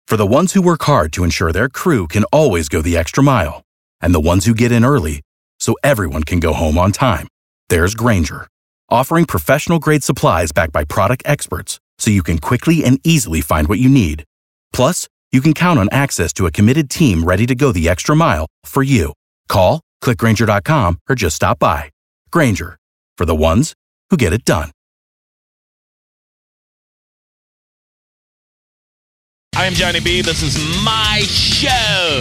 For the ones who work hard to ensure their crew can always go the extra mile, and the ones who get in early so everyone can go home on time, there's Grainger, offering professional-grade supplies backed by product experts so you can quickly and easily find what you need. Plus, you can count on access to a committed team ready to go the extra mile for you. Call, click Grainger.com, or just stop by. Grainger, for the ones who get it done. I'm Johnny B. This is my show.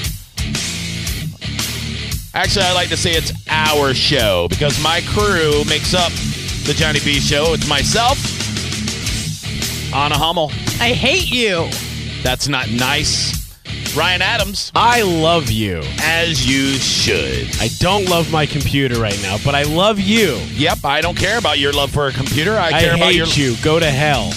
Actually, I like to say it's our show because my crew makes up the Johnny B. Show. It's myself, Anna Hummel. I hate you. That's not nice. Ryan Adams. I love you. As you should. I don't love my computer right now, but I love you. Yep, I don't care about your love for a computer. I care about hate you. Go to hell.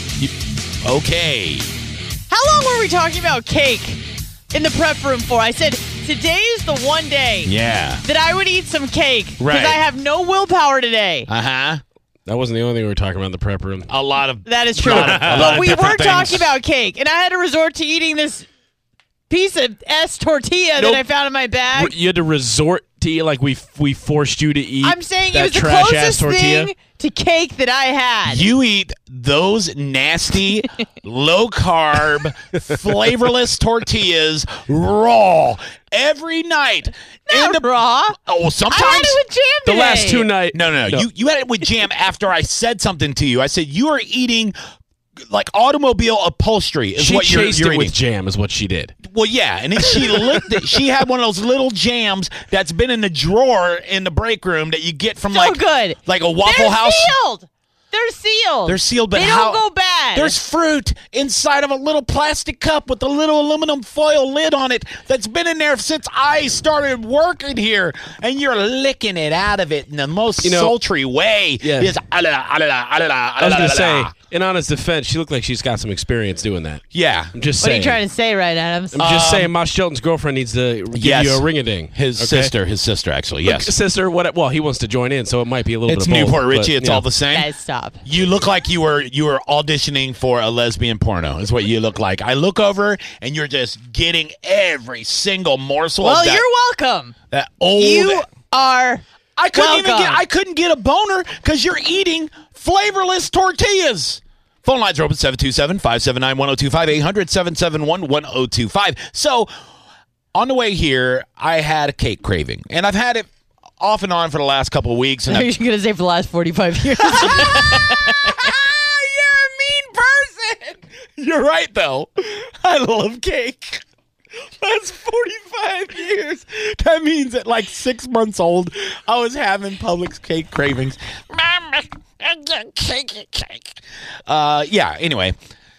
Okay. How long were we talking about cake in the prep room for? I said, today is the one day that I would eat some cake because I have no willpower today. Uh-huh. That wasn't the only thing we were talking about in the prep room. A lot of... That is true. But we were talking about cake, and I had to resort to eating this piece of S tortilla that I found in my bag. You had to resort to eat like we forced you to eat. I'm saying that it was the trash-ass closest tortilla. thing to cake that I had. You eat those nasty, low-carb, flavorless tortillas raw every night. Not raw. Oh, sometimes. I had it with jam today. The last two nights. No. You had it with jam after I said something to you. I said, you are eating like automobile upholstery is what you're chased it eating. with jam is what she did. Well, yeah, and then she licked it. She had one of those little jams that's been in the drawer in the break room that you get from good. like a Waffle House. They're sealed. They're sealed, but they don't go bad. There's fruit inside of a little plastic cup with a little aluminum foil lid on it that's been in there since I started working here, and you're licking it out of it in the most sultry way. Yeah. Just, I was going to say, in Anna's defense, she looked like she's got some experience doing that. Yeah. I'm just What are saying. you trying to say, right, Adams? I'm just saying Mosh Shelton's girlfriend needs to give you a ring-a-ding. His sister, actually, yes. Sister, well, he wants to join in, so it might be a little It's bit of both. Newport Richie. But, It's all the same. Guys, stop. You look like you were auditioning for a lesbian porno is what you look like. I look over and you're just getting every single morsel of that. Well, you're welcome. That old. You are I couldn't get a boner because you're eating flavorless tortillas. Phone lines are open 727-579-1025, 800-771-1025. So on the way here, I had a cake craving, and I've had it off and on for the last couple of weeks. And Are you going to say for the last 45 years? You're a mean person. You're right, though. I love cake. That's 45 years. That means at like 6 months old, I was having Publix cake cravings. Mama, I got cake. Yeah, anyway.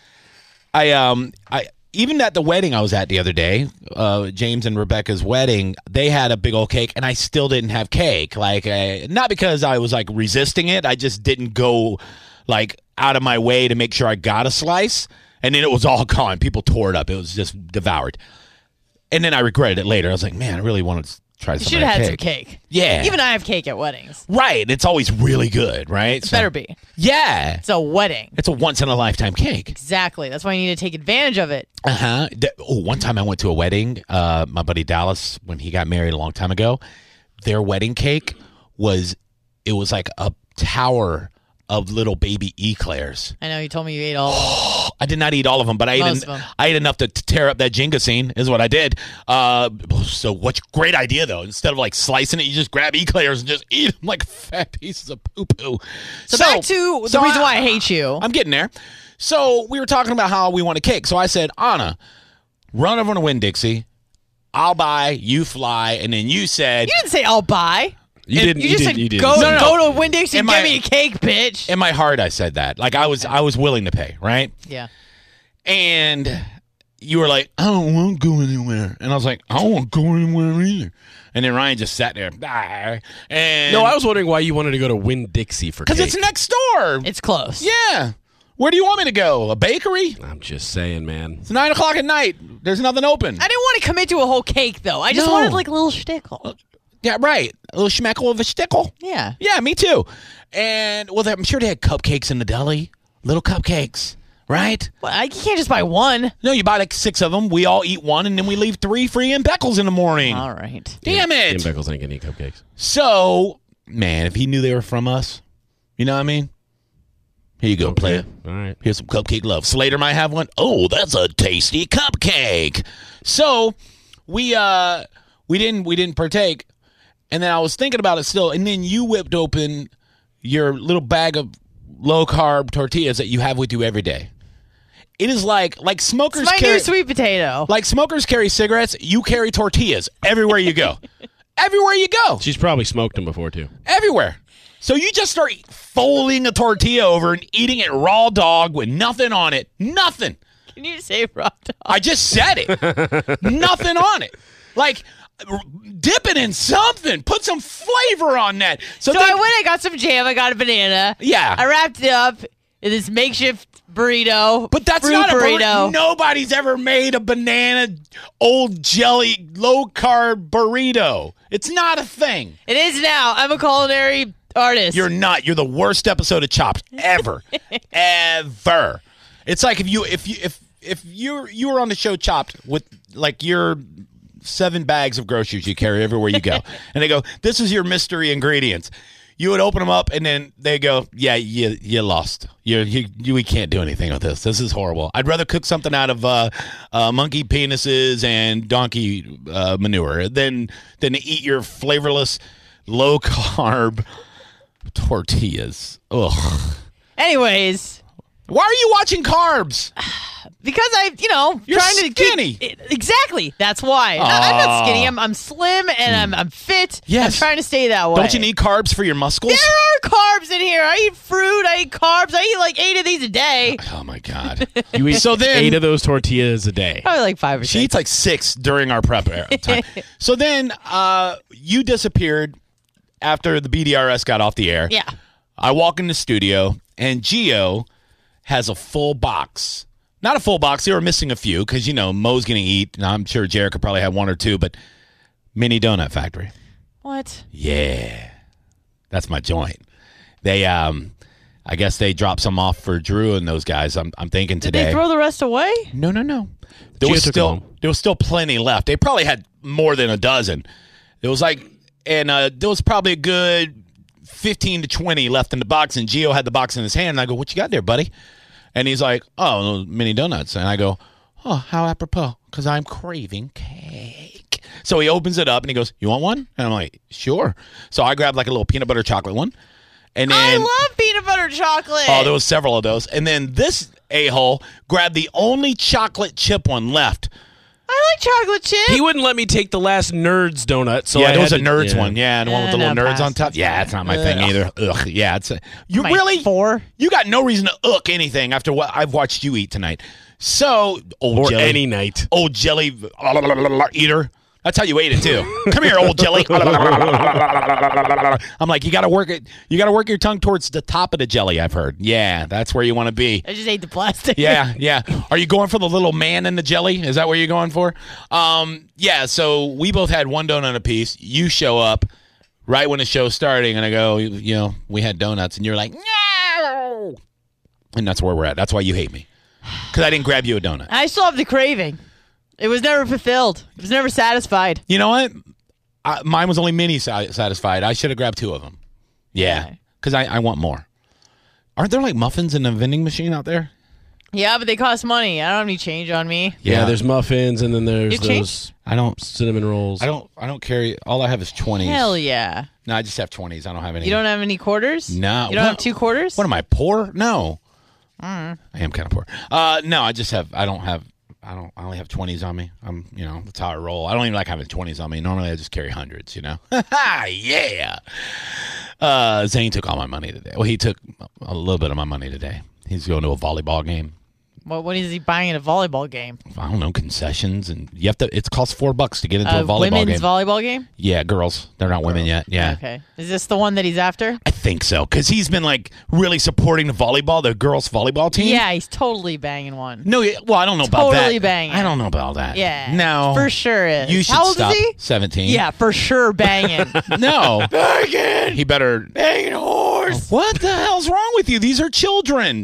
I even at the wedding I was at the other day, James and Rebecca's wedding, they had a big old cake, and I still didn't have cake. Like, not because I was like resisting it. I just didn't go like out of my way to make sure I got a slice, and then it was all gone. People tore it up. It was just devoured. And then I regretted it later. I was like, man, I really wanted to try some cake. You should have had some cake. Yeah. Even I have cake at weddings. Right. It's always really good, right? It better be. Yeah. It's a wedding. It's a once-in-a-lifetime cake. Exactly. That's why you need to take advantage of it. Uh-huh. One time I went to a wedding, my buddy Dallas, when he got married a long time ago, their wedding cake was like a tower of little baby eclairs. I know, you told me you ate all of them. I did not eat all of them, but I ate enough to tear up that Jenga scene, is what I did. So what great idea, though. Instead of like slicing it, you just grab eclairs and just eat them like fat pieces of poo-poo. So back to the reason why I hate you. I'm getting there. So we were talking about how we want a cake. So I said, Anna, run over to Winn-Dixie. I'll buy, you fly, and then you said... You didn't say I'll buy. You didn't. You just said didn't. go No. to Winn-Dixie and get me a cake, bitch. In my heart, I said that. Like, I was willing to pay, right? Yeah. And you were like, I don't want to go anywhere. And I was like, I don't want to go anywhere either. And then Ryan just sat there. And No, I was wondering why you wanted to go to Winn-Dixie for cake. Because it's next door. It's close. Yeah. Where do you want me to go? A bakery? I'm just saying, man. It's 9 o'clock at night. There's nothing open. I didn't want to commit to a whole cake, though. I just wanted like a little shtickle. Yeah, right. A little schmeckle of a stickle. Yeah. Yeah, me too. And, well, I'm sure they had cupcakes in the deli. Little cupcakes. Right? Well, you can't just buy one. No, you buy like 6 of them. We all eat one, and then we leave 3 for Ian Beckles in the morning. All right. Damn it. Ian Beckles ain't gonna eat cupcakes. So, man, if he knew they were from us, you know what I mean? Here you go, player. All right. Here's some cupcake love. Slater might have one. Oh, that's a tasty cupcake. So we didn't partake, and then I was thinking about it still, and then you whipped open your little bag of low carb tortillas that you have with you every day. It is like smokers It's my carry new sweet potato. like smokers carry cigarettes. You carry tortillas everywhere you go. Everywhere you go. She's probably smoked them before too. Everywhere. So you just start folding a tortilla over and eating it raw dog with nothing on it. Nothing. Can you say raw dog? I just said it. Nothing on it. Like, dip it in something. Put some flavor on that. So I went, I got some jam, I got a banana. Yeah. I wrapped it up in this makeshift burrito. But that's fruit not a burrito. Nobody's ever made a banana, old jelly, low-carb burrito. It's not a thing. It is now. I'm a culinary artist. You're not. You're the worst episode of Chopped ever. Ever. It's like if you were on the show Chopped with like your 7 bags of groceries you carry everywhere you go, and they go, "This is your mystery ingredients." You would open them up, and then they go, "Yeah, you lost. We can't do anything with this. This is horrible. I'd rather cook something out of monkey penises and donkey manure than eat your flavorless, low carb tortillas." Ugh. Anyways, why are you watching carbs? because You're trying skinny. to keep exactly. That's why. I'm not skinny. I'm slim and I'm fit. Yes. I'm trying to stay that way. Don't you need carbs for your muscles? There are carbs in here. I eat fruit. I eat carbs. I eat like 8 of these a day. Oh my God. You eat So then- 8 of those tortillas a day. Probably like 5 or 6. She eats like 6 during our prep time. So then you disappeared after the BDRS got off the air. Yeah. I walk in the studio, and Gio has a full box. Not a full box. They were missing a few because, Mo's going to eat, and I'm sure Jared could probably have 1 or 2, but Mini Donut Factory. What? Yeah. That's my joint. They, I guess they dropped some off for Drew and those guys, I'm thinking Did today. they throw the rest away? No. There Gio was took them home. still plenty left. They probably had more than a dozen. It was like, and there was probably a good 15 to 20 left in the box, and Gio had the box in his hand, and I go, "What you got there, buddy?" And he's like, "Oh, mini donuts." And I go, "Oh, how apropos, because I'm craving cake." So he opens it up, and he goes, "You want one?" And I'm like, "Sure." So I grabbed like a little peanut butter chocolate one. And then, I love peanut butter chocolate. oh, there was several of those. And then this a-hole grabbed the only chocolate chip one left. I like chocolate chip. He wouldn't let me take the last Nerds donut, so Yeah, I there was a had to- Nerds yeah. one. Yeah, the one with the little no, nerds pass. on top. Yeah, it's not my thing either. Ugh. Yeah, it's you Like really 4? You got no reason to anything after what I've watched you eat tonight. So old Or jelly, any night. old jelly eater. That's how you ate it too. Come here, old jelly. I'm like, you got to work it. You got to work your tongue towards the top of the jelly. I've heard. Yeah, that's where you want to be. I just ate the plastic. Yeah. Are you going for the little man in the jelly? Is that where you're going for? Yeah, so we both had 1 donut apiece. You show up right when the show's starting, and I go, we had donuts, and you're like, no. And that's where we're at. That's why you hate me. Because I didn't grab you a donut. I still have the craving. It was never fulfilled. It was never satisfied. You know what? Mine was only mini satisfied. I should have grabbed 2 of them. Yeah, because I want more. Aren't there like muffins in the vending machine out there? Yeah, but they cost money. I don't have any change on me. Yeah, there's muffins, and then there's You those changed? I don't. cinnamon rolls. I don't carry. All I have is 20s. Hell yeah. No, I just have 20s. I don't have any. You don't have any quarters? No. You don't have 2 quarters? What am I, poor? No. I am kind of poor. No, I just have. I only have 20s on me. That's how I roll. I don't even like having 20s on me. Normally, I just carry hundreds. Yeah. Zane took all my money today. Well, he took a little bit of my money today. He's going to a volleyball game. What is he buying in a volleyball game? I don't know, concessions, and you have to. It costs $4 to get into a volleyball women's game. volleyball game? Yeah, girls. They're not women yet. Yeah. Okay. Is this the one that he's after? I think so, because he's been like really supporting the girls volleyball team. Yeah, he's totally banging one. No, well, I don't know about that. Totally banging. I don't know about that. Yeah. No. For sure is. You should How old stop. is he? 17. Yeah, for sure banging. No. Banging. He better. banging horse. What the hell's wrong with you? These are children.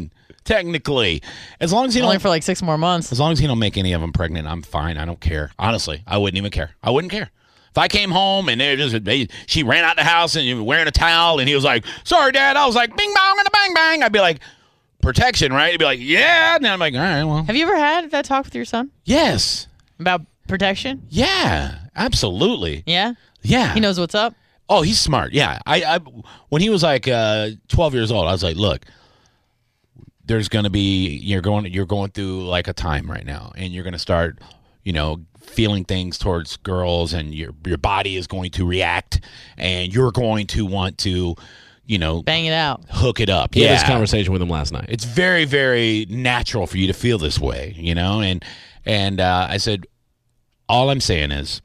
technically. As long as he only don't, for like 6 more months. As long as he don't make any of them pregnant, I'm fine. I don't care. Honestly, I wouldn't even care. I wouldn't care. If I came home and she ran out the house and wearing a towel and he was like, sorry, Dad. I was like, bing, bong, and a bang, bang. I'd be like, protection, right? He'd be like, yeah. And I'm like, all right, well. Have you ever had that talk with your son? Yes. About protection? Yeah, absolutely. Yeah? Yeah. He knows what's up? Oh, he's smart. Yeah. I when he was like 12 years old, I was like, look, there's going to be, you're going through like a time right now, and you're going to start, feeling things towards girls, and your body is going to react, and you're going to want to, bang it out, hook it up. Yeah. This conversation with him last night. It's very, very natural for you to feel this way, and I said, all I'm saying is,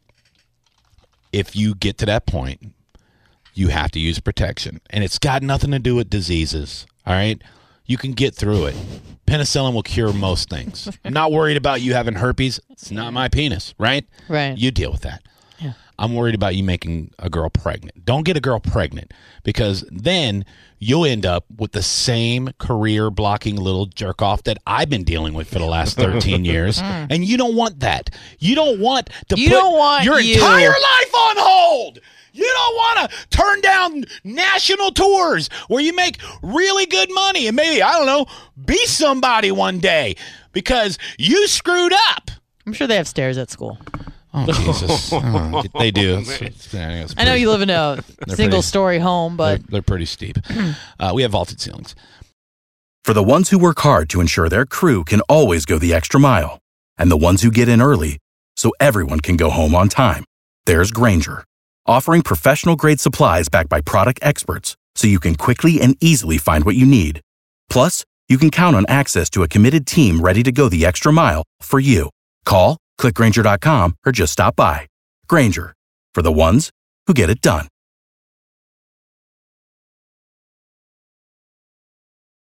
if you get to that point, you have to use protection, and it's got nothing to do with diseases. All right. You can get through it. Penicillin will cure most things. I'm not worried about you having herpes. It's not my penis, right? Right. You deal with that. Yeah. I'm worried about you making a girl pregnant. Don't get a girl pregnant, because then you'll end up with the same career-blocking little jerk-off that I've been dealing with for the last 13 years. And you don't want that. You don't want to put your entire life on hold. You don't want to turn down national tours where you make really good money and maybe, I don't know, be somebody one day because you screwed up. I'm sure they have stairs at school. Oh, Jesus. They do. I know you live in a single-story home, but they're pretty steep. We have vaulted ceilings. For the ones who work hard to ensure their crew can always go the extra mile, and the ones who get in early so everyone can go home on time, there's Grainger, offering professional-grade supplies backed by product experts so you can quickly and easily find what you need. Plus, you can count on access to a committed team ready to go the extra mile for you. Call, click Grainger.com, or just stop by. Grainger, for the ones who get it done.